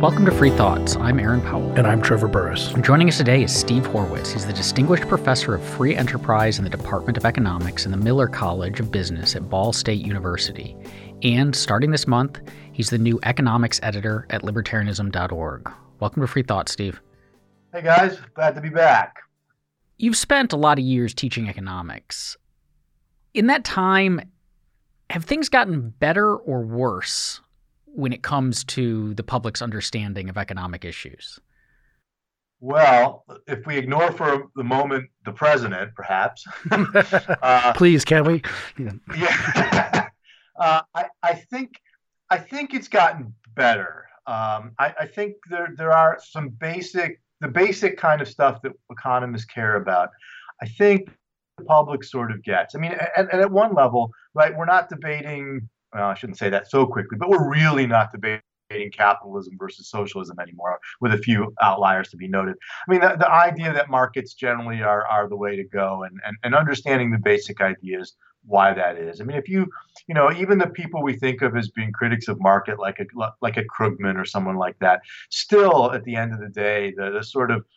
Welcome to Free Thoughts. I'm Aaron Powell. And I'm Trevor Burrus. Joining us today is Steve Horwitz. He's the Distinguished Professor of Free Enterprise in the Department of Economics in the Miller College of Business at Ball State University. And starting this month, he's the new economics editor at libertarianism.org. Welcome to Free Thoughts, Steve. Hey guys, glad to be back. You've spent a lot of years teaching economics. In that time, have things gotten better or worse when it comes to the public's understanding of economic issues? Well, if we ignore for the moment the president, perhaps. Please, can we? Yeah. I think it's gotten better. I think there are some basic kind of stuff that economists care about. I think the public sort of gets. I mean, and at one level, right, we're not debating. Well, I shouldn't say that so quickly, but we're really not debating capitalism versus socialism anymore, with a few outliers to be noted. I mean, the idea that markets generally are the way to go, and understanding the basic ideas why that is. I mean, if you even the people we think of as being critics of market, like a Krugman or someone like that, still at the end of the day, the sort of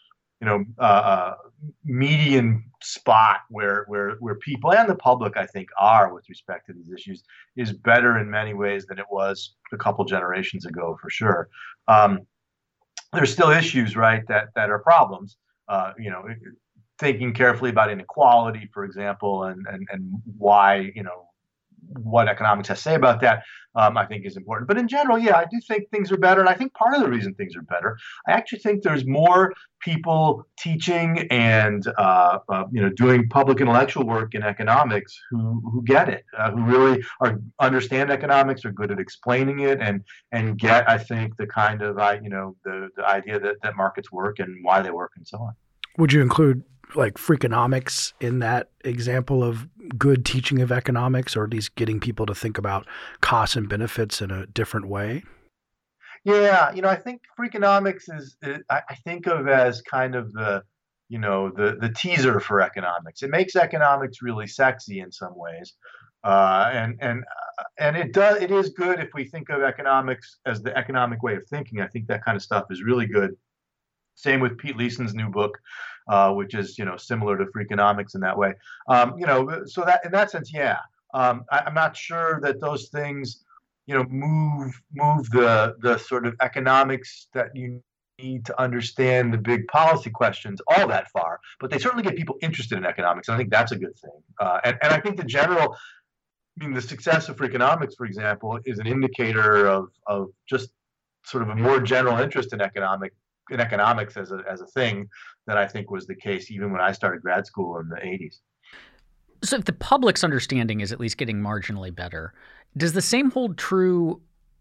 median spot where people and the public, I think, are with respect to these issues is better in many ways than it was a couple generations ago, for sure. There's still issues, right, that are problems. Thinking carefully about inequality, for example, and why, what economics has to say about that, I think is important. But in general, yeah, I do think things are better. And I think part of the reason things are better, I actually think there's more people teaching and, doing public intellectual work in economics who get it, who really understand economics, are good at explaining it, and get, I think, the kind of, the idea that markets work and why they work and so on. Would you include like Freakonomics in that example of good teaching of economics, or at least getting people to think about costs and benefits in a different way? Yeah, I think Freakonomics I think of as kind of the teaser for economics. It makes economics really sexy in some ways, and it is good if we think of economics as the economic way of thinking. I think that kind of stuff is really good. Same with Pete Leeson's new book, which is similar to Freakonomics in that way. So that in that sense, yeah. I'm not sure that those things move the sort of economics that you need to understand the big policy questions all that far, but they certainly get people interested in economics, and I think that's a good thing. And I think the success of Freakonomics, for example, is an indicator of just sort of a more general interest in economics as a thing that I think was the case even when I started grad school in the 80s. So if the public's understanding is at least getting marginally better, does the same hold true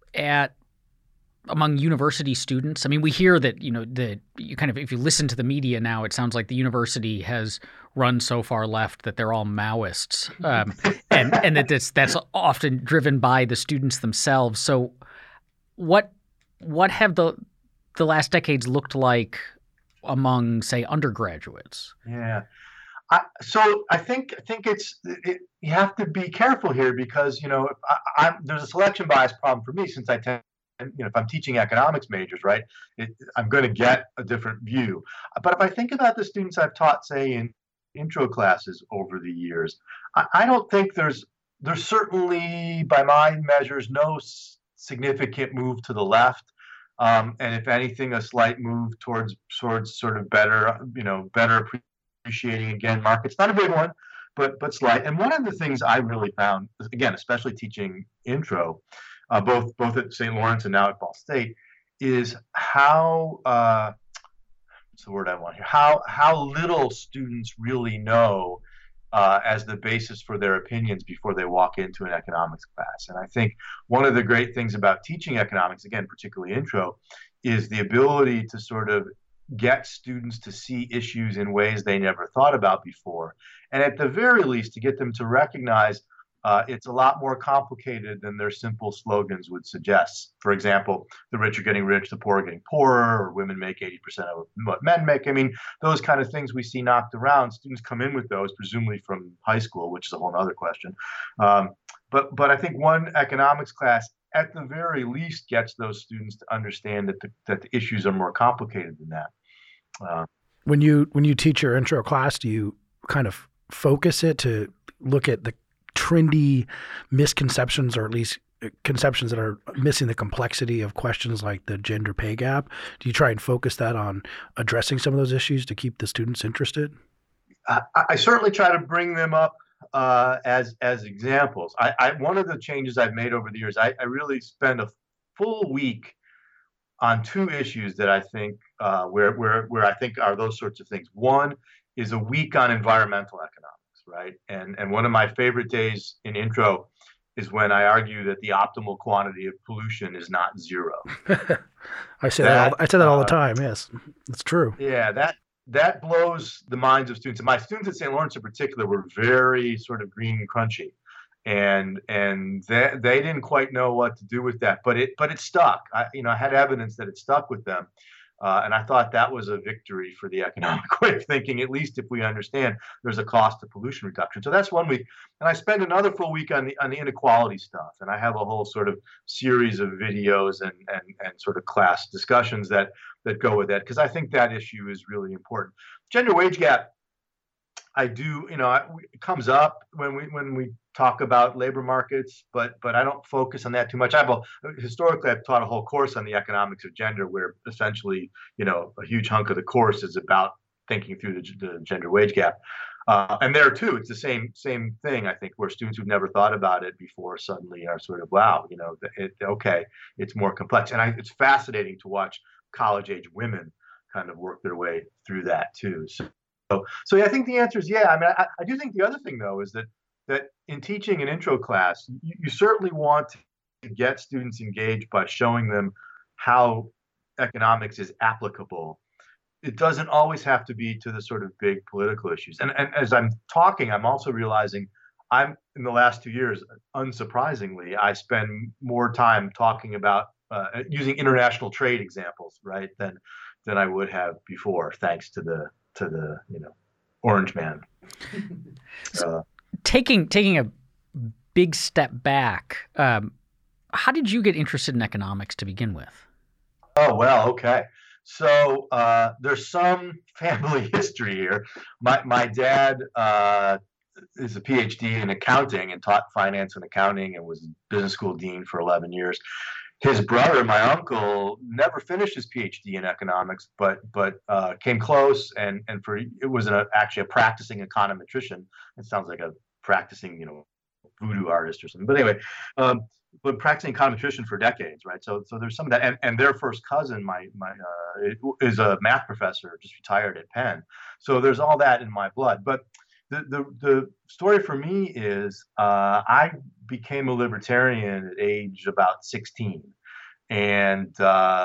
among university students? I mean, we hear that, if you listen to the media now, it sounds like the university has run so far left that they're all Maoists, and that that's often driven by the students themselves. So what have the last decades looked like among, say, undergraduates? Yeah. So I think you have to be careful here because, there's a selection bias problem for me since I tend, if I'm teaching economics majors, right, I'm going to get a different view. But if I think about the students I've taught, say, in intro classes over the years, I don't think there's certainly, by my measures, no significant move to the left. And if anything, a slight move towards sort of better appreciating, again, markets. Not a big one, but slight. And one of the things I really found, again, especially teaching intro, both at St. Lawrence and now at Ball State, is how what's the word I want here? How little students really know as the basis for their opinions before they walk into an economics class. And I think one of the great things about teaching economics, again, particularly intro, is the ability to sort of get students to see issues in ways they never thought about before. And at the very least, to get them to recognize it's a lot more complicated than their simple slogans would suggest. For example, the rich are getting rich, the poor are getting poorer, or women make 80% of what men make. I mean, those kind of things we see knocked around. Students come in with those, presumably from high school, which is a whole other question. But I think one economics class at the very least gets those students to understand that the issues are more complicated than that. When you teach your intro class, do you kind of focus it to look at the trendy misconceptions, or at least conceptions that are missing the complexity of questions like the gender pay gap? Do you try and focus that on addressing some of those issues to keep the students interested? I certainly try to bring them up as examples. One of the changes I've made over the years, I really spend a full week on two issues that I think where I think are those sorts of things. One is a week on environmental economics, right? And one of my favorite days in intro is when I argue that the optimal quantity of pollution is not zero. I say that all the time. Yes, it's true. Yeah, that blows the minds of students. And my students at St. Lawrence in particular were very sort of green and crunchy, and they didn't quite know what to do with that. But it stuck. I had evidence that it stuck with them. And I thought that was a victory for the economic way of thinking, at least if we understand there's a cost to pollution reduction. So that's one week. And I spend another full week on the inequality stuff. And I have a whole sort of series of videos and sort of class discussions that go with that, because I think that issue is really important. Gender wage gap, I do, it comes up when we talk about labor markets, but I don't focus on that too much. Historically, I've taught a whole course on the economics of gender, where essentially, a huge hunk of the course is about thinking through the gender wage gap. And there too, it's the same thing, I think, where students who've never thought about it before suddenly are sort of, wow, okay, it's more complex. And it's fascinating to watch college-age women kind of work their way through that too. So yeah, I think the answer is yeah. I mean, I do think the other thing though is that in teaching an intro class, you certainly want to get students engaged by showing them how economics is applicable. It doesn't always have to be to the sort of big political issues. And as I'm talking, I'm also realizing in the last 2 years, unsurprisingly, I spend more time talking about using international trade examples, right, than I would have before, thanks to the Orange Man. Taking a big step back, how did you get interested in economics to begin with? Oh, well, okay. So there's some family history here. My dad is a PhD in accounting and taught finance and accounting and was business school dean for 11 years. His brother, my uncle, never finished his PhD in economics, but came close, and it was actually a practicing econometrician. It sounds like a practicing, voodoo artist or something. But anyway, but practicing econometrician for decades, right? So there's some of that, and their first cousin, my is a math professor, just retired at Penn. So there's all that in my blood. But the story for me is I became a libertarian at age about 16, and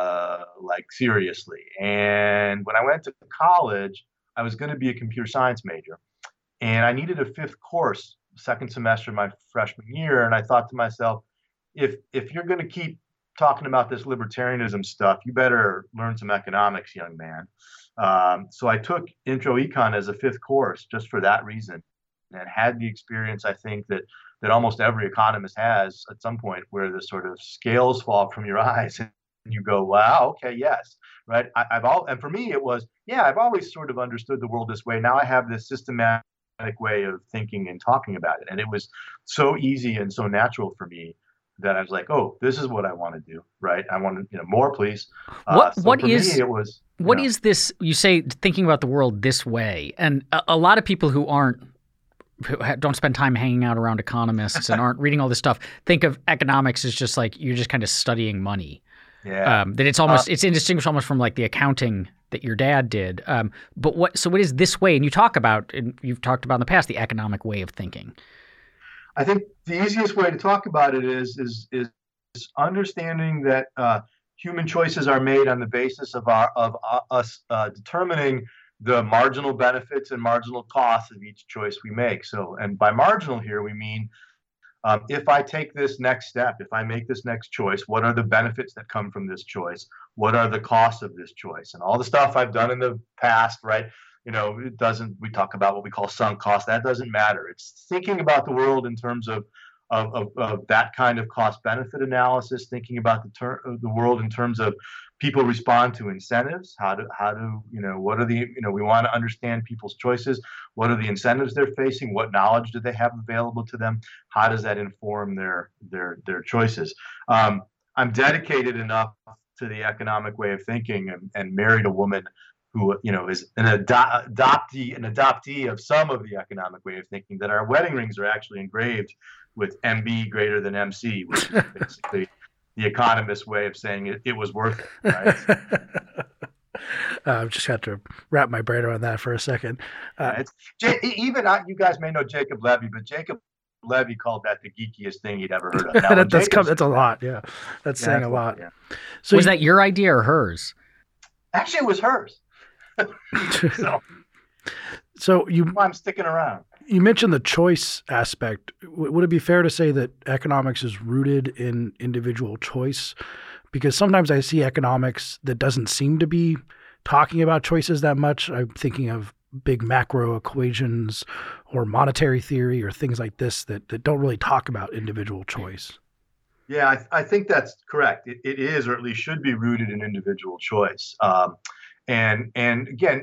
seriously. And when I went to college, I was going to be a computer science major, and I needed a fifth course, second semester of my freshman year. And I thought to myself, if you're going to keep talking about this libertarianism stuff, you better learn some economics, young man. So I took intro econ as a fifth course just for that reason, and had the experience, I think, that almost every economist has at some point, where the sort of scales fall from your eyes and you go, wow, okay, yes, right. And for me, it was, yeah, I've always sort of understood the world this way. Now I have this systematic way of thinking and talking about it. And it was so easy and so natural for me that I was like, oh, this is what I want to do, right? I want more, please. What is this? You say thinking about the world this way, and a lot of people who don't spend time hanging out around economists and aren't reading all this stuff think of economics as just like you're just kind of studying money. Yeah. That it's almost it's indistinguishable almost from like the accounting that your dad did. But what is this way? And you've talked about in the past the economic way of thinking. I think the easiest way to talk about it is understanding that human choices are made on the basis of us determining the marginal benefits and marginal costs of each choice we make. So, and by marginal here, we mean if I take this next step, if I make this next choice, what are the benefits that come from this choice? What are the costs of this choice? And all the stuff I've done in the past, right? We talk about what we call sunk cost. That doesn't matter. It's thinking about the world in terms of of that kind of cost benefit analysis, thinking about the world in terms of people respond to incentives. How do what are the we want to understand people's choices. What are the incentives they're facing? What knowledge do they have available to them? How does that inform their choices? I'm dedicated enough to the economic way of thinking, and married a woman who is an adoptee of some of the economic way of thinking, that our wedding rings are actually engraved with MB greater than MC, which is basically the economist way of saying it was worth it. Right? I've just got to wrap my brain around that for a second. You guys may know Jacob Levy, but Jacob Levy called that the geekiest thing he'd ever heard of. Now, that's a lot. Yeah, that's saying a lot. Yeah. So was that your idea or hers? Actually, it was hers. So I'm sticking around. You mentioned the choice aspect. Would it be fair to say that economics is rooted in individual choice? Because sometimes I see economics that doesn't seem to be talking about choices that much. I'm thinking of big macro equations or monetary theory or things like this that don't really talk about individual choice. Yeah, I think that's correct. It is, or at least should be, rooted in individual choice. And again,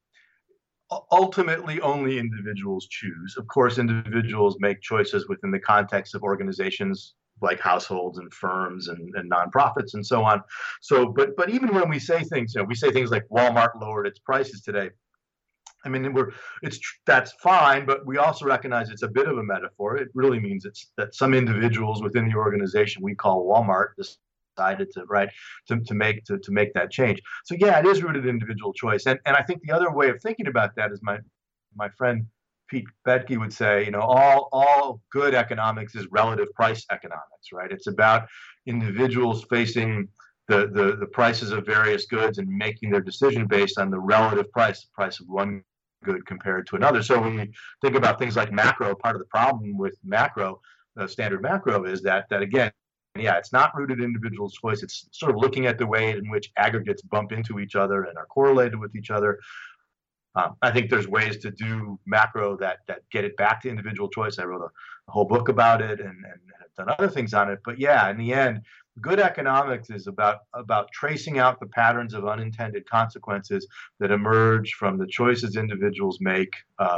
ultimately only individuals choose. Of course, individuals make choices within the context of organizations like households and firms and nonprofits and so on. So, but even when we say things, we say things like Walmart lowered its prices today. I mean, that's fine, but we also recognize it's a bit of a metaphor. It really means that some individuals within the organization we call Walmart decided to make that change. So yeah, it is rooted in individual choice. And I think the other way of thinking about that is my friend Pete Boettke would say, all good economics is relative price economics, right? It's about individuals facing the prices of various goods and making their decision based on the relative price, the price of one good compared to another. So when we think about things like macro, part of the problem with macro, standard macro, is that again, yeah, it's not rooted in individual choice. It's sort of looking at the way in which aggregates bump into each other and are correlated with each other. I think there's ways to do macro that get it back to individual choice. I wrote a whole book about it and have done other things on it. But yeah, in the end, good economics is about tracing out the patterns of unintended consequences that emerge from the choices individuals make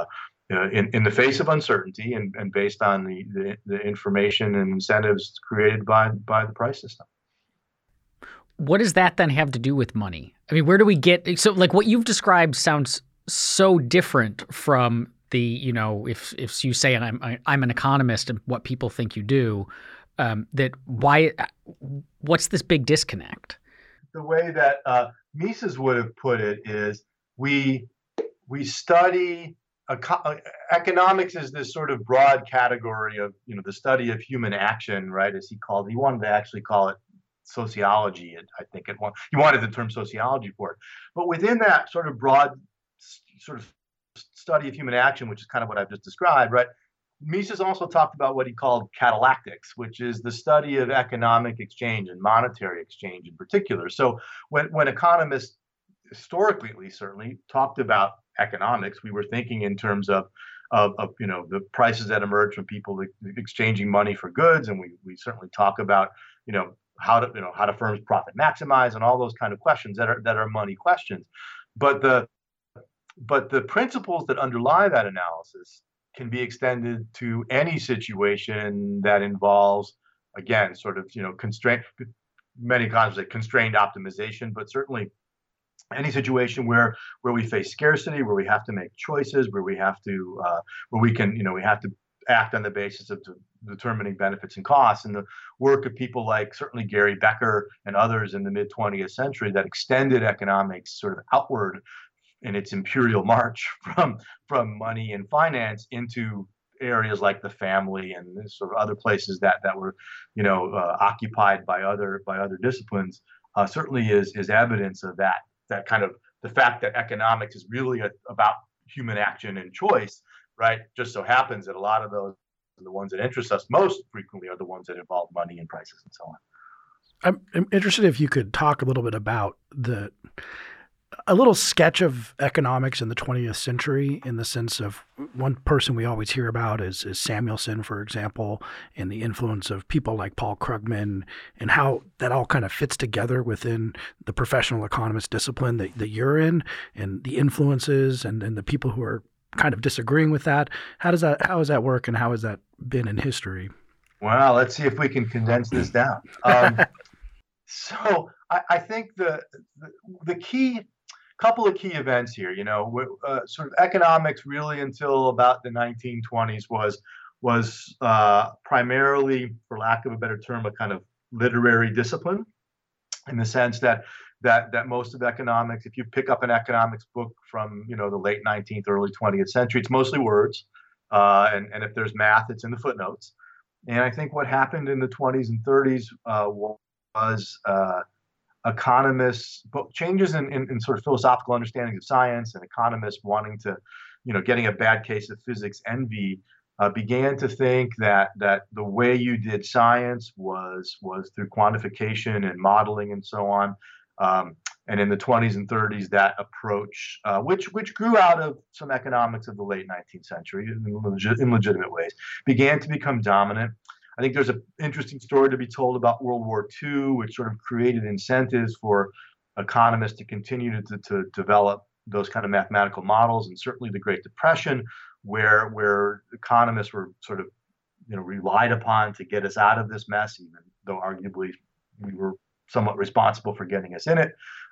in the face of uncertainty and based on the information and incentives created by the price system. What does that then have to do with money? I mean, where do we get – so like what you've described sounds so different from the, if you say I'm an economist and what people think you do, what's this big disconnect? The way that Mises would have put it is we study economics is this sort of broad category of the study of human action, right? As he wanted to actually call it sociology, and I think he wanted the term sociology for it. But within that sort of broad sort of study of human action, which is kind of what I've just described, right? Mises also talked about what he called catalactics, which is the study of economic exchange and monetary exchange in particular. So when economists, historically at least certainly, talked about economics, we were thinking in terms of the prices that emerge from people exchanging money for goods, and we certainly talk about how do firms profit maximize and all those kind of questions that are money questions. But the principles that underlie that analysis can be extended to any situation that involves, again, sort of constraint. Many economists say constrained optimization, but certainly any situation where we face scarcity, where we have to make choices, where we have to we have to act on the basis of determining benefits and costs. And the work of people like certainly Gary Becker and others in the mid 20th century that extended economics sort of outward in its imperial march from money and finance into areas like the family and sort of other places that were occupied by other disciplines certainly is evidence of that kind of the fact that economics is really about human action and choice, right? Just so happens that a lot of those, the ones that interest us most frequently, are the ones that involve money and prices and so on. I'm interested if you could talk a little bit about the a little sketch of economics in the 20th century in the sense of one person we always hear about is Samuelson, for example, and the influence of people like Paul Krugman and how that all kind of fits together within the professional economist discipline that you're in and the influences and the people who are kind of disagreeing with that. How does that work and how has that been in history? Well, let's see if we can condense this down. So I think the key couple of key events here, sort of economics really until about the 1920s was primarily, for lack of a better term, a kind of literary discipline, in the sense that most of economics, if you pick up an economics book from the late 19th, early 20th century, it's mostly words, and if there's math, it's in the footnotes. And I think what happened in the 20s and 30s was economists, changes in sort of philosophical understandings of science, and economists wanting to, getting a bad case of physics envy, began to think that the way you did science was through quantification and modeling and so on. And in the 20s and 30s, that approach, which grew out of some economics of the late 19th century in legitimate ways, began to become dominant. I think there's an interesting story to be told about World War II, which sort of created incentives for economists to continue to develop those kind of mathematical models, and certainly the Great Depression, where economists were sort of relied upon to get us out of this mess, even though arguably we were somewhat responsible for getting us in it.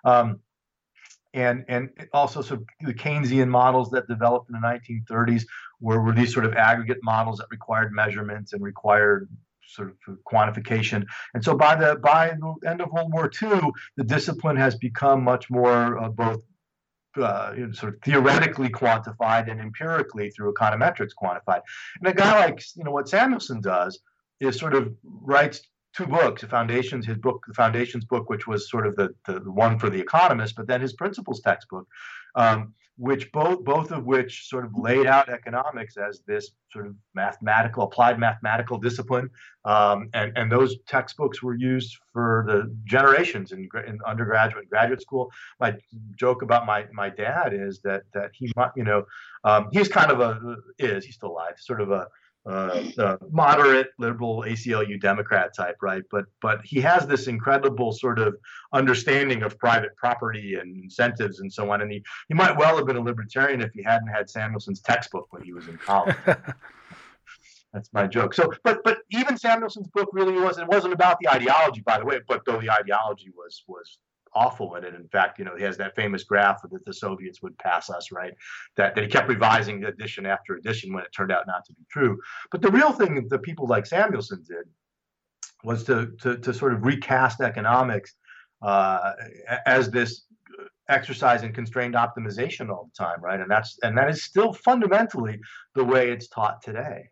And also sort of the Keynesian models that developed in the 1930s were these sort of aggregate models that required measurements and required sort of quantification. And so by the end of World War II, the discipline has become much more both sort of theoretically quantified and empirically through econometrics quantified. And a guy like what Samuelson does is sort of writes two books, the Foundations book, which was sort of the one for the economist, but then his principles textbook, which both of which sort of laid out economics as this sort of applied mathematical discipline, and those textbooks were used for the generations in undergraduate and graduate school. My joke about my dad is that he he's kind of he's still alive, sort of a moderate liberal ACLU Democrat type, right? But he has this incredible sort of understanding of private property and incentives and so on. And he might well have been a libertarian if he hadn't had Samuelson's textbook when he was in college. That's my joke. So, but even Samuelson's book really wasn't about the ideology, by the way. But though the ideology was awful in it. In fact, he has that famous graph that the Soviets would pass us, right? That he kept revising edition after edition when it turned out not to be true. But the real thing that people like Samuelson did was to sort of recast economics as this exercise in constrained optimization all the time, right? And that is still fundamentally the way it's taught today.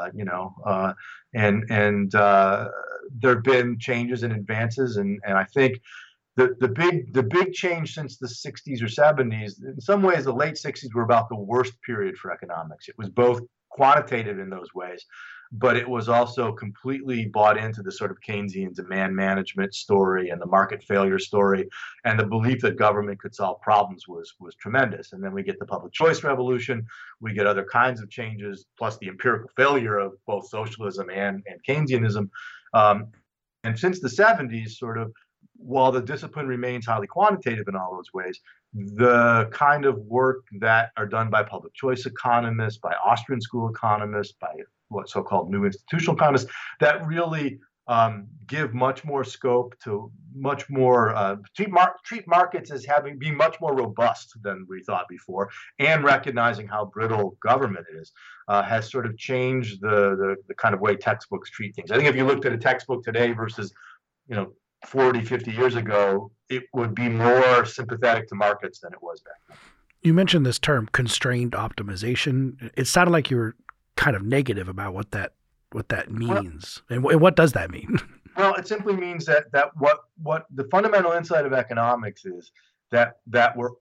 And there have been changes and advances, and I think the big change since the 60s or 70s, in some ways, the late 60s were about the worst period for economics. It was both quantitative in those ways, but it was also completely bought into the sort of Keynesian demand management story and the market failure story, and the belief that government could solve problems was tremendous. And then we get the public choice revolution, we get other kinds of changes, plus the empirical failure of both socialism and Keynesianism. And since the 70s, sort of, while the discipline remains highly quantitative in all those ways, the kind of work that are done by public choice economists, by Austrian school economists, by what so-called new institutional economists, that really give much more scope to much more treat markets as being much more robust than we thought before, and recognizing how brittle government is, has sort of changed the kind of way textbooks treat things. I think if you looked at a textbook today versus 40, 50 years ago, it would be more sympathetic to markets than it was back then. You mentioned this term, constrained optimization. It sounded like you were kind of negative about what that means. And what does that mean? Well, it simply means that what the fundamental insight of economics is that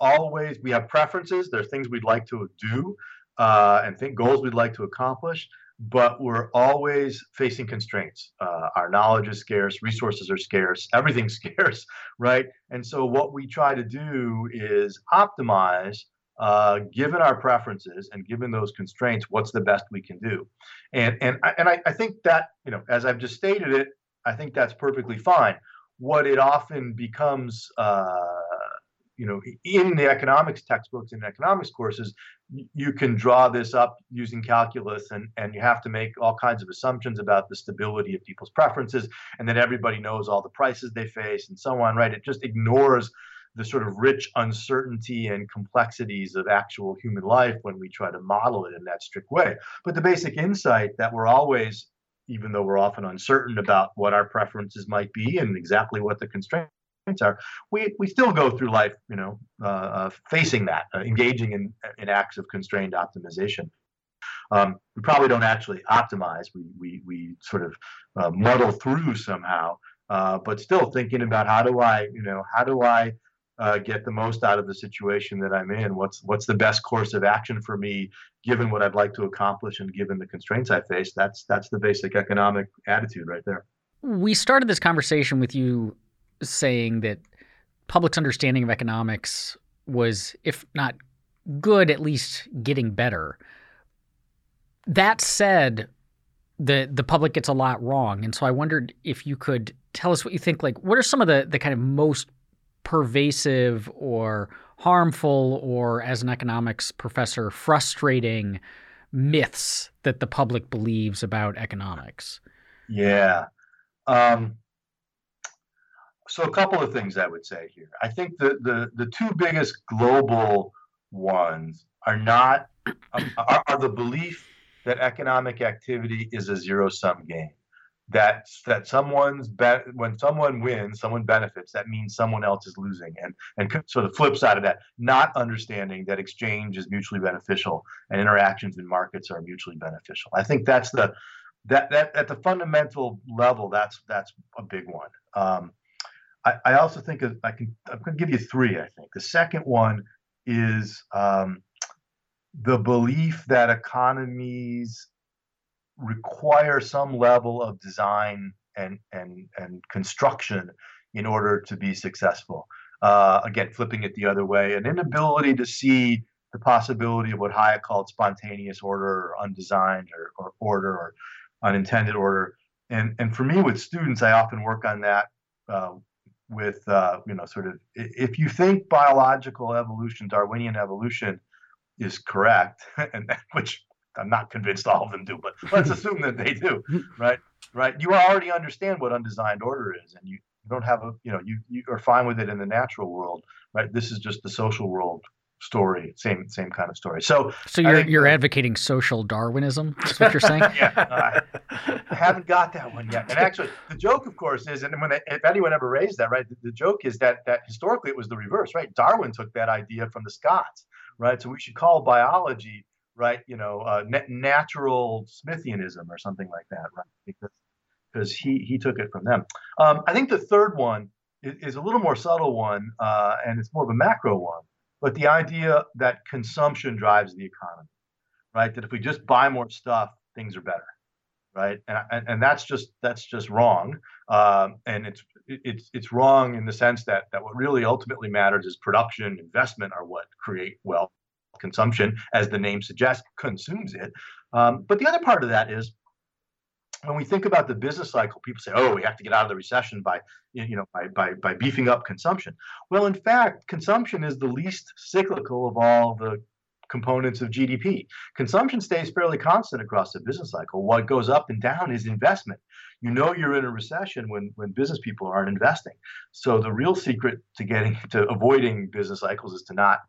we have preferences. There's things we'd like to do and goals we'd like to accomplish. but we're always facing constraints. Our knowledge is scarce, resources are scarce, everything's scarce, right? And so what we try to do is optimize, given our preferences and given those constraints, what's the best we can do. I think that, as I've just stated it, I think that's perfectly fine. What it often becomes, in the economics textbooks and economics courses, you can draw this up using calculus, and you have to make all kinds of assumptions about the stability of people's preferences, and that everybody knows all the prices they face and so on, right? It just ignores the sort of rich uncertainty and complexities of actual human life when we try to model it in that strict way. But the basic insight that we're always, even though we're often uncertain about what our preferences might be and exactly what the constraints are, we still go through life, facing that, engaging in acts of constrained optimization. We probably don't actually optimize. We sort of muddle through somehow, but still thinking about how do I get the most out of the situation that I'm in? What's the best course of action for me, given what I'd like to accomplish and given the constraints I face? That's the basic economic attitude right there. We started this conversation with you saying that public's understanding of economics was, if not good, at least getting better. That said, the public gets a lot wrong. And so I wondered if you could tell us what you think, like, what are some of the kind of most pervasive or harmful, or as an economics professor, frustrating myths that the public believes about economics? Yeah. So a couple of things I would say here. I think the two biggest global ones are the belief that economic activity is a zero-sum game. That when someone wins, someone benefits, that means someone else is losing. And so the flip side of that, not understanding that exchange is mutually beneficial and interactions in markets are mutually beneficial. I think that's that at the fundamental level, that's a big one. I also think I'm going to give you three, I think. The second one is the belief that economies require some level of design and construction in order to be successful. Again, flipping it the other way, an inability to see the possibility of what Hayek called spontaneous order, or undesigned or order, or unintended order. And for me, with students, I often work on that with sort of, if you think biological evolution, Darwinian evolution, is correct, and which I'm not convinced all of them do, but let's assume that they do, right? You already understand what undesigned order is, and you don't have you are fine with it in the natural world, right? This is just the social world story, same kind of story. So you're advocating social Darwinism? That's what you're saying? Yeah, I haven't got that one yet. And actually, the joke, of course, is, and if anyone ever raised that, right, the joke is that historically it was the reverse, right? Darwin took that idea from the Scots, right? So we should call biology, right, natural Smithianism or something like that, right? Because he took it from them. I think the third one is a little more subtle one, and it's more of a macro one. But the idea that consumption drives the economy, right? That if we just buy more stuff, things are better, right? And that's just wrong. And it's wrong in the sense that what really ultimately matters is production, investment are what create wealth. Consumption, as the name suggests, consumes it. But the other part of that is, when we think about the business cycle, people say, "Oh, we have to get out of the recession by beefing up consumption." Well, in fact, consumption is the least cyclical of all the components of GDP. Consumption stays fairly constant across the business cycle. What goes up and down is investment. You're in a recession when business people aren't investing. So the real secret to avoiding business cycles is to not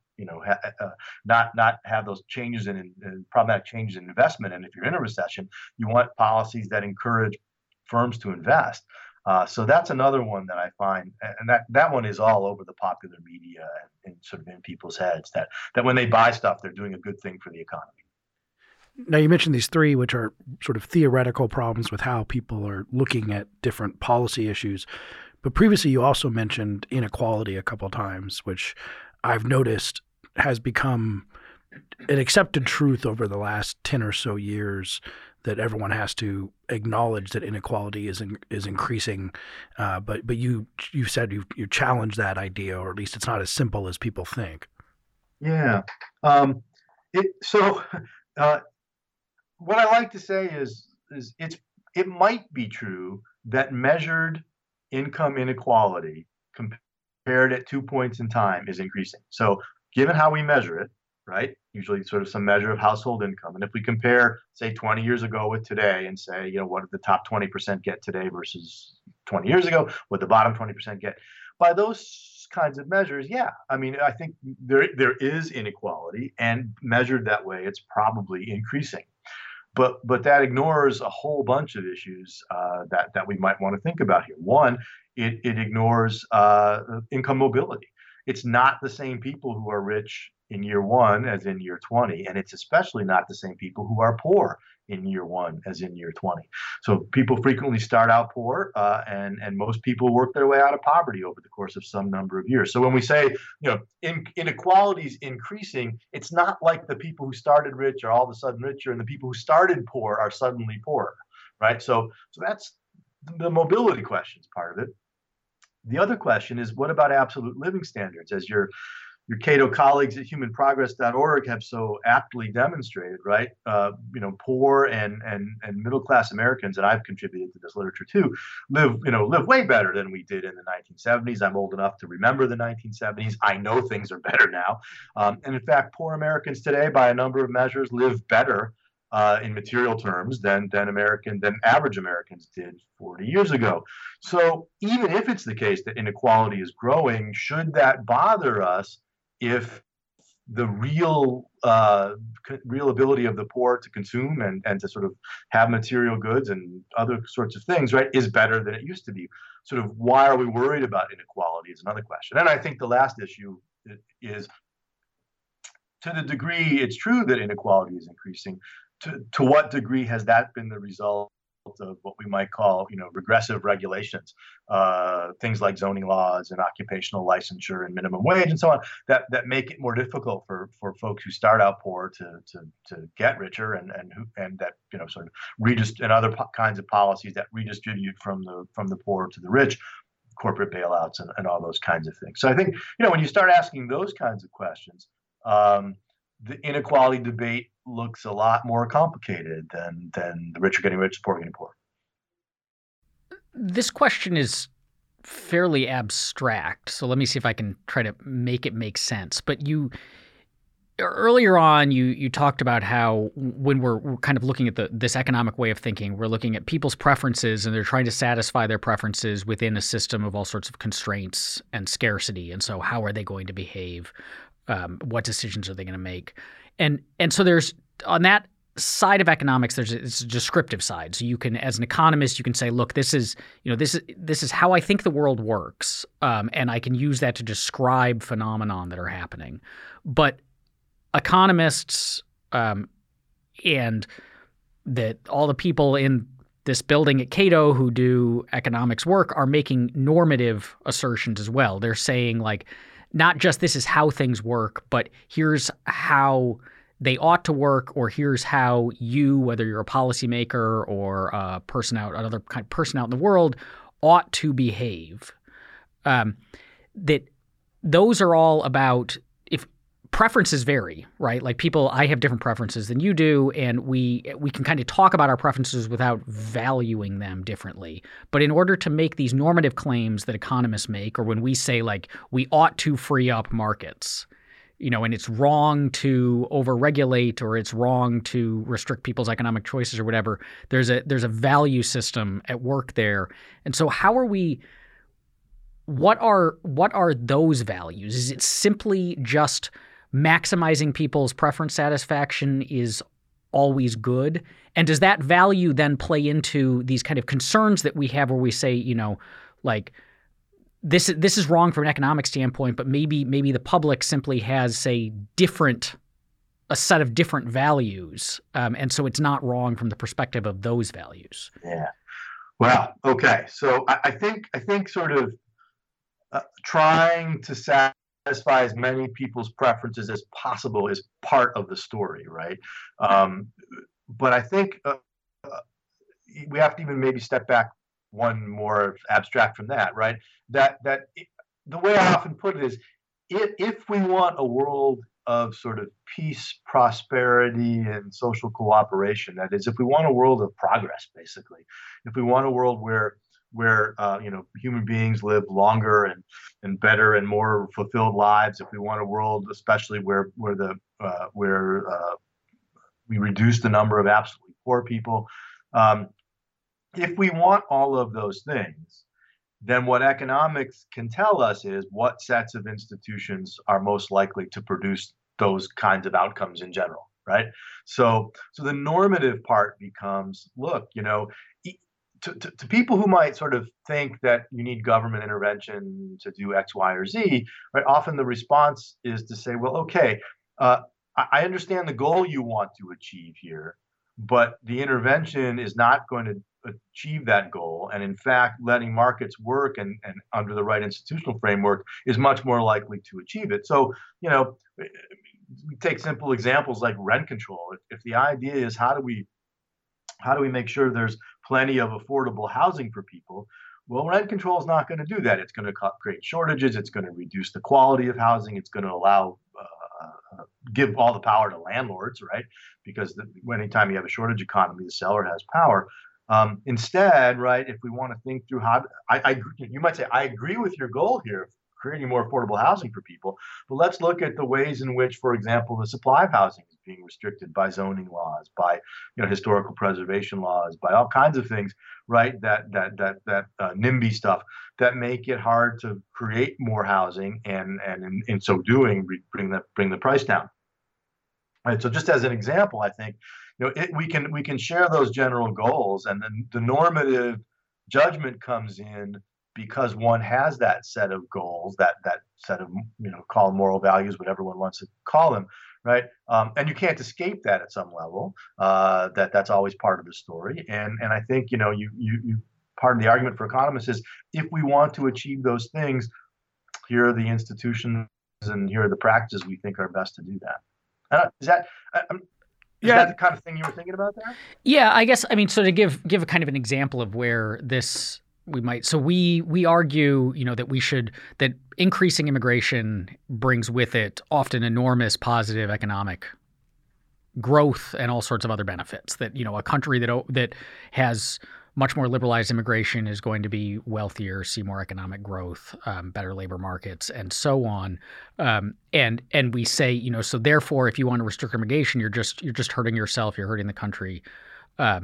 have those changes in problematic changes in investment. And if you're in a recession, you want policies that encourage firms to invest. So that's another one that I find, and that one is all over the popular media and sort of in people's heads, that when they buy stuff, they're doing a good thing for the economy. Now, you mentioned these three, which are sort of theoretical problems with how people are looking at different policy issues. But previously, you also mentioned inequality a couple of times, which I've noticed has become an accepted truth over the last 10 or so years, that everyone has to acknowledge that inequality is increasing. But you said you challenge that idea, or at least it's not as simple as people think. Yeah. So what I like to say is it might be true that measured income inequality compared at 2 points in time is increasing. So given how we measure it, right? Usually sort of some measure of household income. And if we compare, say, 20 years ago with today and say, what did the top 20% get today versus 20 years ago, what the bottom 20% get? By those kinds of measures, yeah. I mean, I think there is inequality, and measured that way, it's probably increasing. But that ignores a whole bunch of issues that we might want to think about here. One, it ignores income mobility. It's not the same people who are rich in year one as in year 20, and it's especially not the same people who are poor in year one as in year 20. So people frequently start out poor, and most people work their way out of poverty over the course of some number of years. So when we say, inequality is increasing, it's not like the people who started rich are all of a sudden richer and the people who started poor are suddenly poorer, right? So that's the mobility questions part of it. The other question is, what about absolute living standards? As your Cato colleagues at humanprogress.org have so aptly demonstrated, right? Poor and middle-class Americans, and I've contributed to this literature too, live way better than we did in the 1970s. I'm old enough to remember the 1970s. I know things are better now. And in fact, poor Americans today, by a number of measures, live better in material terms than average Americans did 40 years ago. So even if it's the case that inequality is growing, should that bother us if the real ability of the poor to consume and to sort of have material goods and other sorts of things, right, is better than it used to be? Sort of why are we worried about inequality is another question. And I think the last issue is, to the degree it's true that inequality is increasing, to what degree has that been the result of what we might call, regressive regulations, things like zoning laws and occupational licensure and minimum wage and so on, that make it more difficult for folks who start out poor to get richer, and that sort of and other kinds of policies that redistribute from the poor to the rich, corporate bailouts and all those kinds of things. So I think when you start asking those kinds of questions, the inequality debate looks a lot more complicated than the rich are getting rich, the poor are getting poor. This question is fairly abstract, so let me see if I can try to make it make sense. But earlier on, you talked about how when we're kind of looking at this economic way of thinking, we're looking at people's preferences, and they're trying to satisfy their preferences within a system of all sorts of constraints and scarcity. And so how are they going to behave? What decisions are they going to make? And so there's, on that side of economics, it's a descriptive side. So you can, as an economist, you can say, look, this is how I think the world works, and I can use that to describe phenomenon that are happening. But economists and all the people in this building at Cato who do economics work are making normative assertions as well. They're saying, like, not just this is how things work, but here's how they ought to work, or here's how you, whether you're a policymaker or a person out, another kind of person out in the world, ought to behave. That those are all about, if preferences vary, right? Like I have different preferences than you do, and we can kind of talk about our preferences without valuing them differently. But in order to make these normative claims that economists make, or when we say, like, we ought to free up markets, and it's wrong to overregulate, or it's wrong to restrict people's economic choices or whatever, there's a value system at work there. And so how are we? What are those values? Is it simply just maximizing people's preference satisfaction is always good? And does that value then play into these kind of concerns that we have, where we say, like, this is wrong from an economic standpoint, but maybe the public simply has a set of different values, and so it's not wrong from the perspective of those values. Yeah. Well, okay. So I think sort of trying to satisfy as many people's preferences as possible is part of the story, right? But I think we have to even maybe step back one more abstract from that, right? The way I often put it is, if we want a world of sort of peace, prosperity, and social cooperation, that is, if we want a world of progress, basically, if we want a world where human beings live longer and better and more fulfilled lives, if we want a world, especially where we reduce the number of absolutely poor people, if we want all of those things, then what economics can tell us is what sets of institutions are most likely to produce those kinds of outcomes in general, right? So the normative part becomes, look, to people who might sort of think that you need government intervention to do X, Y, or Z, right? Often the response is to say, well, okay, I understand the goal you want to achieve here, but the intervention is not going to achieve that goal. And in fact, letting markets work and under the right institutional framework is much more likely to achieve it. So, we take simple examples like rent control. If the idea is how do we make sure there's plenty of affordable housing for people? Well, rent control is not going to do that. It's going to create shortages. It's going to reduce the quality of housing. It's going to allow give all the power to landlords, right? Because anytime you have a shortage economy, the seller has power. Instead, right, if we want to think through you might say, I agree with your goal here, creating more affordable housing for people, but let's look at the ways in which, for example, the supply of housing is being restricted by zoning laws, by historical preservation laws, by all kinds of things, right? That NIMBY stuff that make it hard to create more housing, and in so doing, bring the price down. Right. So just as an example, I think we can share those general goals, and then the normative judgment comes in because one has that set of goals, that set of call them moral values, whatever one wants to call them, right? And you can't escape that at some level. That's always part of the story, and I think you part of the argument for economists is, if we want to achieve those things, here are the institutions and here are the practices we think are best to do that. Is that the kind of thing you were thinking about there? Yeah, I guess. I mean, so to give a kind of an example of where this we might. So we argue, that increasing immigration brings with it often enormous positive economic growth and all sorts of other benefits. That a country that has much more liberalized immigration is going to be wealthier, see more economic growth, better labor markets, and so on. And we say, so therefore, if you want to restrict immigration, you're just hurting yourself, you're hurting the country. But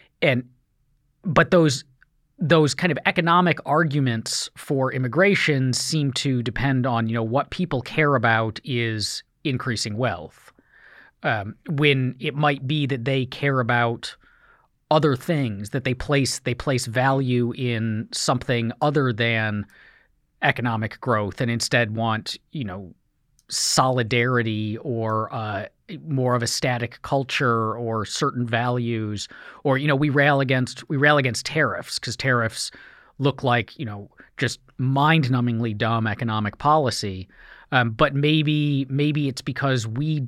those kind of economic arguments for immigration seem to depend on, what people care about is increasing wealth, when it might be that they care about other things, that they place value in something other than economic growth, and instead want solidarity or more of a static culture or certain values, or we rail against tariffs because tariffs look like just mind-numbingly dumb economic policy, but maybe it's because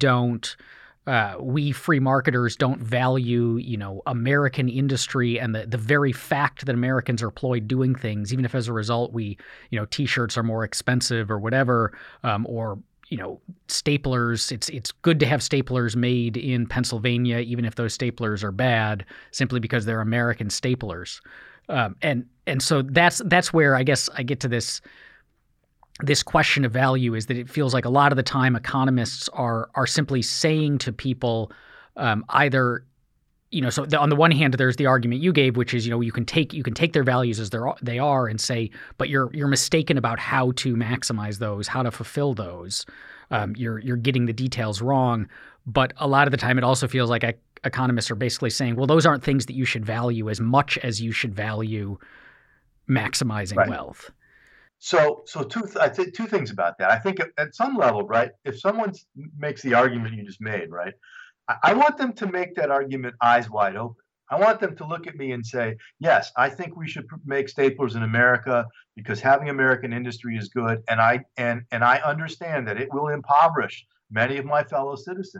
we free marketers don't value, American industry and the very fact that Americans are employed doing things, even if as a result T-shirts are more expensive or whatever, or staplers. It's good to have staplers made in Pennsylvania, even if those staplers are bad, simply because they're American staplers. And so that's where I guess I get to this question of value, is that it feels like a lot of the time economists are simply saying to people, either, so on the one hand, there's the argument you gave, which is, you can take their values as they are and say, but you're mistaken about how to maximize those, how to fulfill those. You're getting the details wrong. But a lot of the time, it also feels like economists are basically saying, well, those aren't things that you should value as much as you should value maximizing wealth. So I'd say two things about that. I think at some level, right, if someone makes the argument you just made, right, I want them to make that argument eyes wide open. I want them to look at me and say, yes, I think we should make staplers in America because having American industry is good, and I understand that it will impoverish many of my fellow citizens,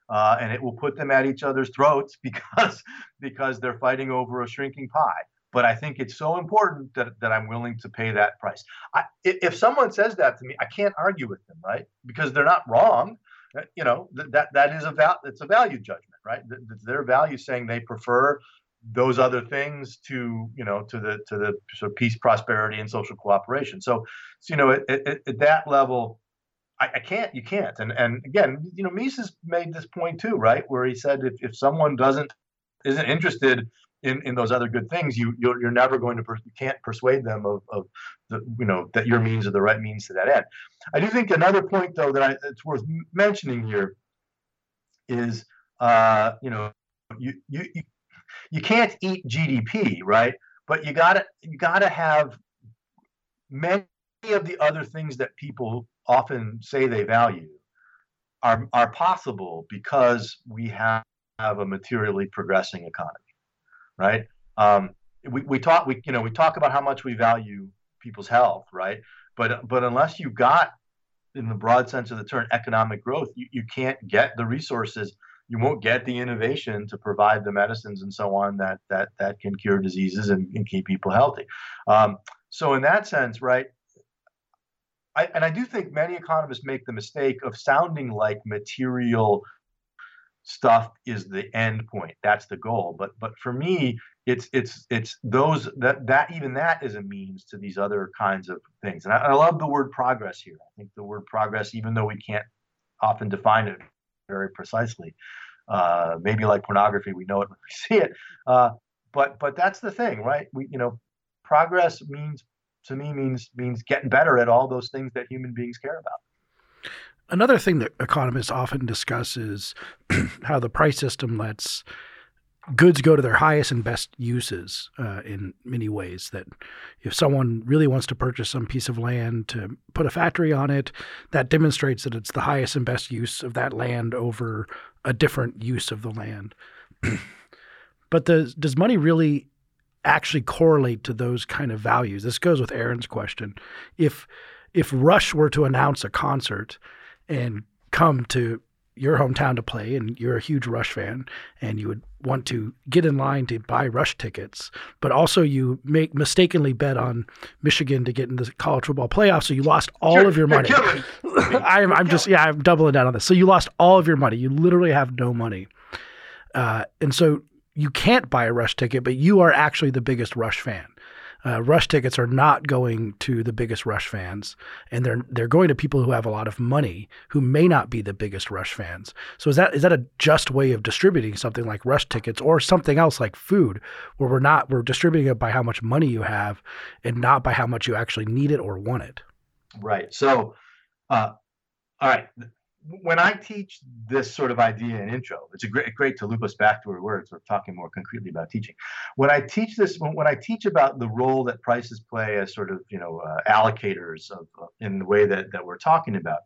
and it will put them at each other's throats because they're fighting over a shrinking pie. But I think it's so important that I'm willing to pay that price. If someone says that to me, I can't argue with them, right? Because they're not wrong. That is it's a value judgment, right? It's their value saying they prefer those other things to the sort of peace, prosperity, and social cooperation. So at that level, you can't. And again, Mises made this point too, right? Where he said if someone isn't interested in those other good things, you're never going to you can't persuade them of that your means are the right means to that end. I do think another point though that it's worth mentioning here is you can't eat GDP, right? But you gotta have many of the other things that people often say they value are possible because we have a materially progressing economy, right? We talk about how much we value people's health, right? But unless you got, in the broad sense of the term, economic growth, you can't get the resources. You won't get the innovation to provide the medicines and so on that can cure diseases and keep people healthy. So in that sense, right, I do think many economists make the mistake of sounding like material stuff is the end point. That's the goal. But for me, it's those that even that is a means to these other kinds of things. And I love the word progress here. I think the word progress, even though we can't often define it very precisely, maybe like pornography, we know it when we see it. But that's the thing, right? Progress means getting better at all those things that human beings care about. Another thing that economists often discuss is how the price system lets goods go to their highest and best uses in many ways. That if someone really wants to purchase some piece of land to put a factory on it, that demonstrates that it's the highest and best use of that land over a different use of the land. But does money really actually correlate to those kind of values? This goes with Aaron's question. If Rush were to announce a concert and come to your hometown to play, and you're a huge Rush fan, and you would want to get in line to buy Rush tickets, but also you mistakenly bet on Michigan to get in the college football playoffs, so you lost all of your money. I'm doubling down on this. So you lost all of your money. You literally have no money. And so you can't buy a Rush ticket, but you are actually the biggest Rush fan. Rush tickets are not going to the biggest Rush fans, and they're going to people who have a lot of money who may not be the biggest Rush fans. So is that a just way of distributing something like Rush tickets, or something else like food, where we're distributing it by how much money you have and not by how much you actually need it or want it? Right. So, all right. When I teach this sort of idea in intro, it's great to loop us back to our words. We're talking more concretely about teaching. When I teach this, when I teach about the role that prices play as sort of allocators in the way that we're talking about,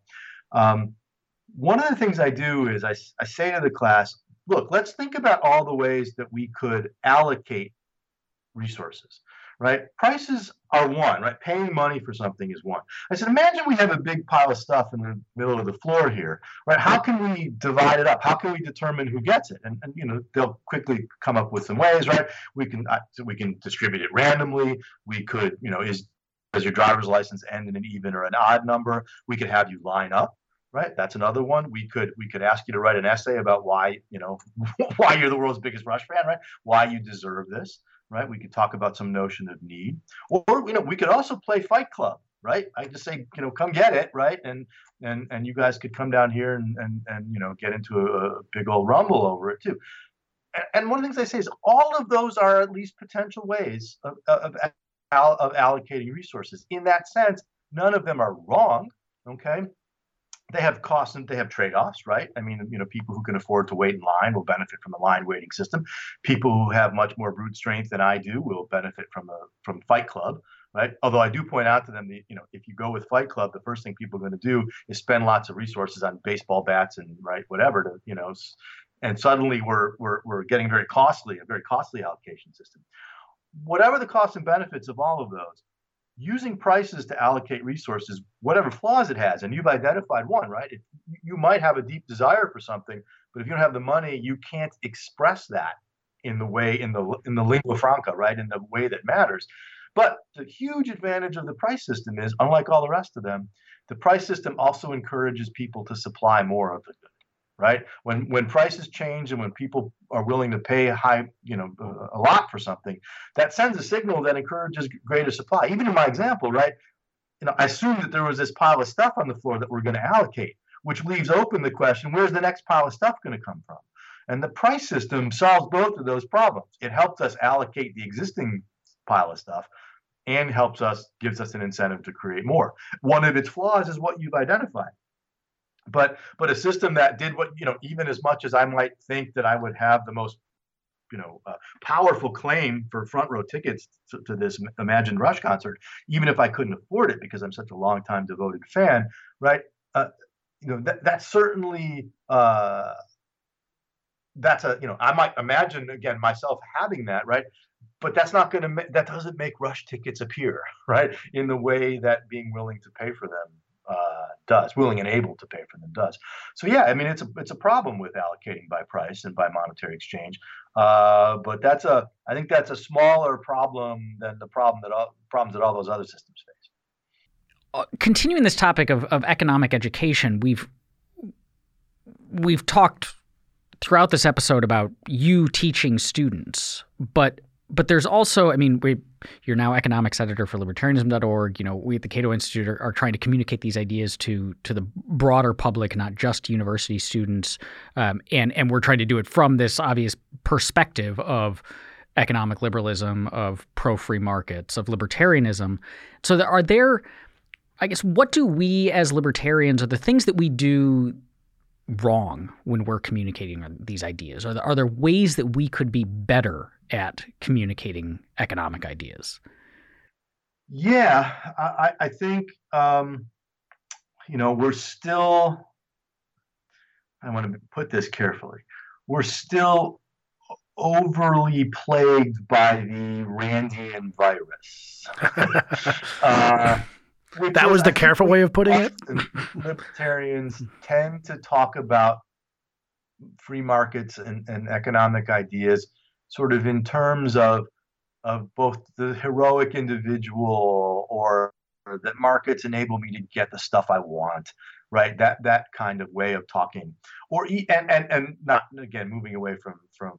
one of the things I do is I say to the class, look, let's think about all the ways that we could allocate resources. Right? Prices are one, right? Paying money for something is one. I said, imagine we have a big pile of stuff in the middle of the floor here, right? How can we divide it up? How can we determine who gets it? And they'll quickly come up with some ways, right? We can distribute it randomly. We could, does your driver's license end in an even or an odd number? We could have you line up. Right, that's another one. We could ask you to write an essay about why why you're the world's biggest Rush fan, right? Why you deserve this, right? We could talk about some notion of need, or we could also play Fight Club, right? I just say come get it, right? And you guys could come down here and get into a big old rumble over it too. And one of the things I say is all of those are at least potential ways of allocating resources. In that sense, none of them are wrong. Okay. They have costs and they have trade-offs, right? I mean, people who can afford to wait in line will benefit from the line waiting system. People who have much more brute strength than I do will benefit from Fight Club, right? Although I do point out to them that, if you go with Fight Club, the first thing people are going to do is spend lots of resources on baseball bats and whatever and suddenly we're getting a very costly allocation system. Whatever the costs and benefits of all of those, using prices to allocate resources, whatever flaws it has, and you've identified one, right? You might have a deep desire for something, but if you don't have the money, you can't express that in the way, in the lingua franca, right? In the way that matters. But the huge advantage of the price system is, unlike all the rest of them, the price system also encourages people to supply more of the good, right? When prices change and when people are willing to pay a lot for something, that sends a signal that encourages greater supply. Even in my example, right? I assumed that there was this pile of stuff on the floor that we're going to allocate, which leaves open the question, where's the next pile of stuff going to come from? And the price system solves both of those problems. It helps us allocate the existing pile of stuff and gives us an incentive to create more. One of its flaws is what you've identified. But a system that did what, even as much as I might think that I would have the most, powerful claim for front row tickets to this Imagine Rush concert, even if I couldn't afford it because I'm such a longtime devoted fan, right? That's certainly, that's I might imagine again myself having that, right? But that doesn't make Rush tickets appear, right? In the way that being willing to pay for them does, willing and able to pay for them does. So yeah, I mean, it's a problem with allocating by price and by monetary exchange. But I think that's a smaller problem than the problems that all those other systems face. Continuing this topic of economic education, we've talked throughout this episode about you teaching students, but there's also, I mean, you're now economics editor for libertarianism.org. We at the Cato Institute are trying to communicate these ideas to the broader public, not just university students. And we're trying to do it from this obvious perspective of economic liberalism, of pro-free markets, of libertarianism. So I guess, what do we as libertarians, or the things that we do wrong when we're communicating these ideas? Are there ways that we could be better at communicating economic ideas? Yeah, I think, we're still, I want to put this carefully, we're still overly plagued by the Randian virus. That was the careful way of putting it. Libertarians tend to talk about free markets and economic ideas sort of in terms of both the heroic individual, or that markets enable me to get the stuff I want, right? That kind of way of talking, or and not, again, moving away from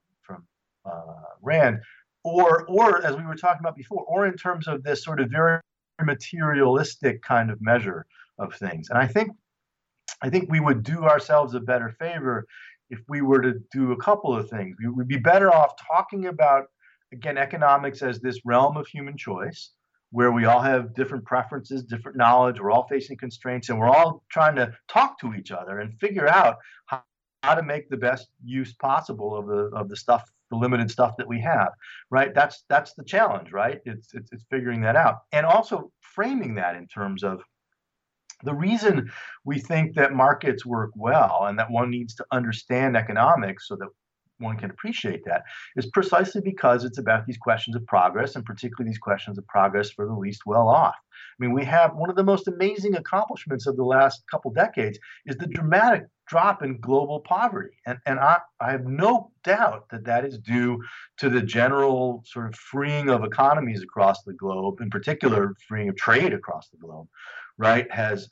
Rand, or as we were talking about before, or in terms of this sort of very materialistic kind of measure of things. And I think we would do ourselves a better favor if we were to do a couple of things. We would be better off talking about, again, economics as this realm of human choice, where we all have different preferences, different knowledge, we're all facing constraints, and we're all trying to talk to each other and figure out how to make the best use possible of the stuff, the limited stuff that we have, right? That's the challenge, right? It's figuring that out, and also framing that in terms of the reason we think that markets work well and that one needs to understand economics so that one can appreciate that is precisely because it's about these questions of progress, and particularly these questions of progress for the least well off. I mean, we have one of the most amazing accomplishments of the last couple decades is the dramatic drop in global poverty. And I have no doubt that is due to the general sort of freeing of economies across the globe, in particular freeing of trade across the globe, right? Has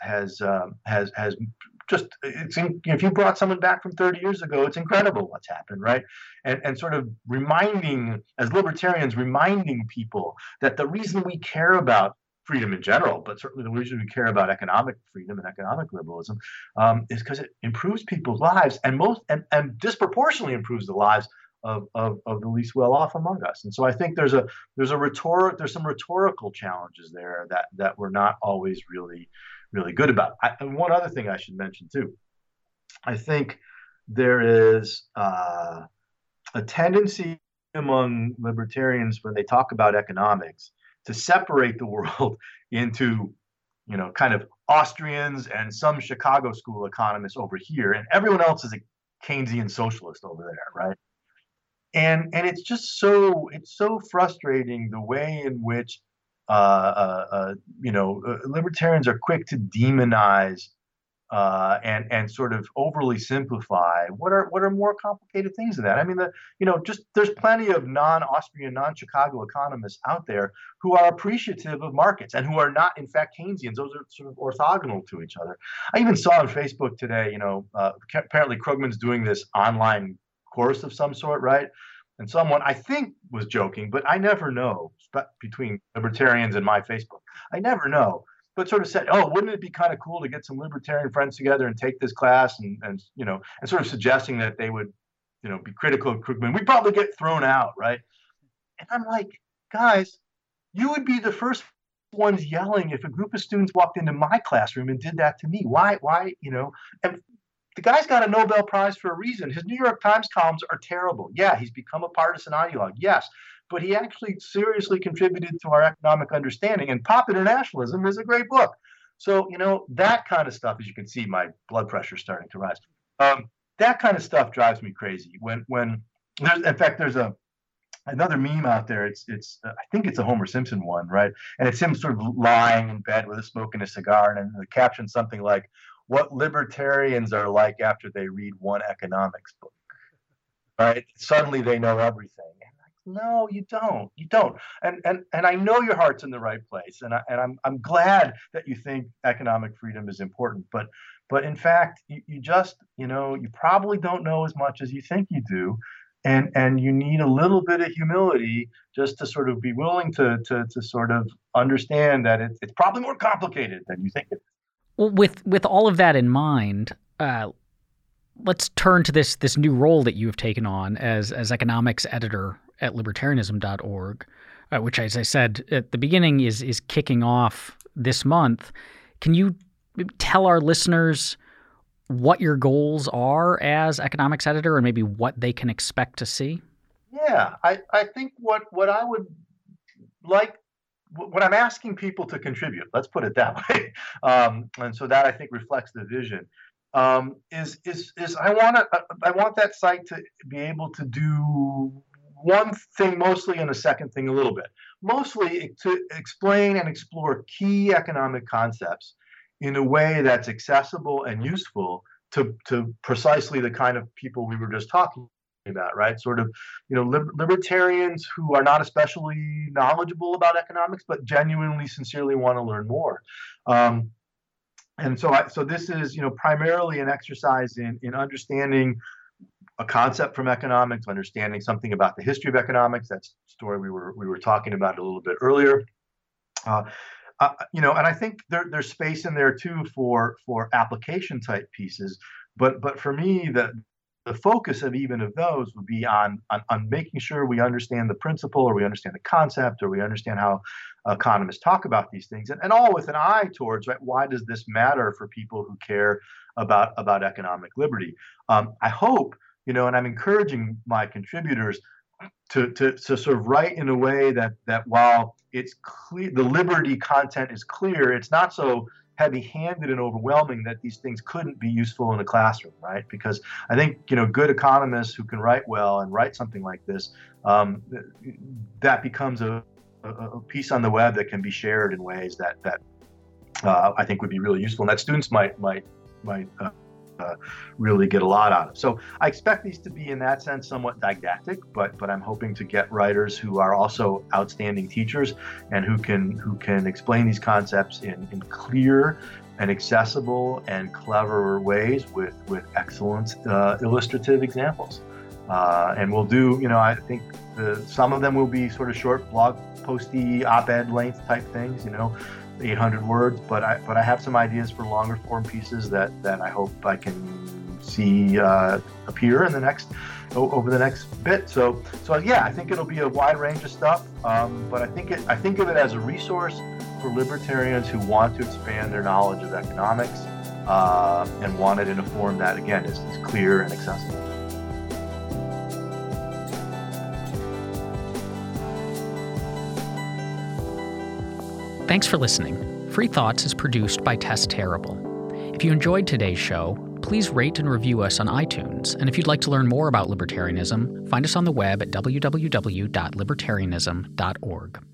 just, if you brought someone back from 30 years ago, it's incredible what's happened, right? And sort of reminding, as libertarians, reminding people that the reason we care about freedom in general, but certainly the reason we care about economic freedom and economic liberalism, is because it improves people's lives, and disproportionately improves the lives of the least well off among us. And so I think there's some rhetorical challenges there that we're not always really good about. And one other thing I should mention too, I think there is a tendency among libertarians when they talk about economics to separate the world into, kind of Austrians and some Chicago school economists over here, and everyone else is a Keynesian socialist over there, right? And it's just so frustrating the way in which libertarians are quick to demonize and sort of overly simplify what are more complicated things than that. I mean, just there's plenty of non-Austrian, non-Chicago economists out there who are appreciative of markets and who are not, in fact, Keynesians. Those are sort of orthogonal to each other. I even saw on Facebook today, apparently Krugman's doing this online course of some sort, right? And someone, I think, was joking, but I never know between libertarians and my Facebook. I never know. But sort of said, oh, wouldn't it be kind of cool to get some libertarian friends together and take this class and sort of suggesting that they would, be critical of Krugman. We'd probably get thrown out, right? And I'm like, guys, you would be the first ones yelling if a group of students walked into my classroom and did that to me. Why, and the guy's got a Nobel Prize for a reason. His New York Times columns are terrible. Yeah, he's become a partisan ideologue. Yes. But he actually seriously contributed to our economic understanding. And Pop Internationalism is a great book. So, that kind of stuff, as you can see, my blood pressure is starting to rise. That kind of stuff drives me crazy. When there's, in fact, there's another meme out there. It's I think it's a Homer Simpson one, right? And it's him sort of lying in bed with a smoke and a cigar, and the caption something like, "What libertarians are like after they read one economics book." Right? Suddenly they know everything. No, you don't. You don't. And I know your heart's in the right place, and I'm glad that you think economic freedom is important. But in fact, you just you probably don't know as much as you think you do, and you need a little bit of humility just to sort of be willing to sort of understand that it's probably more complicated than you think it is. Well, with all of that in mind, let's turn to this new role that you have taken on as economics editor at libertarianism.org, which, as I said at the beginning, is kicking off this month. Can you tell our listeners what your goals are as economics editor and maybe what they can expect to see? Yeah, I think what I would like, what I'm asking people to contribute, let's put it that way, and so that I think reflects the vision, is I want that site to be able to do one thing mostly and a second thing a little bit. Mostly to explain and explore key economic concepts in a way that's accessible and useful to precisely the kind of people we were just talking about, right? Sort of, libertarians who are not especially knowledgeable about economics, but genuinely, sincerely want to learn more. And so this is, primarily an exercise in understanding a concept from economics, understanding something about the history of economics. That's the story we were talking about a little bit earlier. And I think there's space in there too for application type pieces. But for me, the focus of even of those would be on making sure we understand the principle, or we understand the concept, or we understand how economists talk about these things, and all with an eye towards, right, why does this matter for people who care about economic liberty? I hope, and I'm encouraging my contributors to sort of write in a way that while it's clear, the liberty content is clear, it's not so heavy-handed and overwhelming that these things couldn't be useful in a classroom, right? Because I think, good economists who can write well and write something like this, that becomes a piece on the web that can be shared in ways that I think would be really useful, and that students might really get a lot out of. So I expect these to be, in that sense, somewhat didactic, but I'm hoping to get writers who are also outstanding teachers and who can explain these concepts in clear and accessible and clever ways with excellent illustrative examples. And we'll do, I think some of them will be sort of short blog posty op-ed length type things, 800 words, but I have some ideas for longer form pieces that I hope I can see appear in over the next bit. So yeah, I think it'll be a wide range of stuff, but I think of it as a resource for libertarians who want to expand their knowledge of economics and want it in a form that, again, is clear and accessible. Thanks for listening. Free Thoughts is produced by Tess Terrible. If you enjoyed today's show, please rate and review us on iTunes. And if you'd like to learn more about libertarianism, find us on the web at www.libertarianism.org.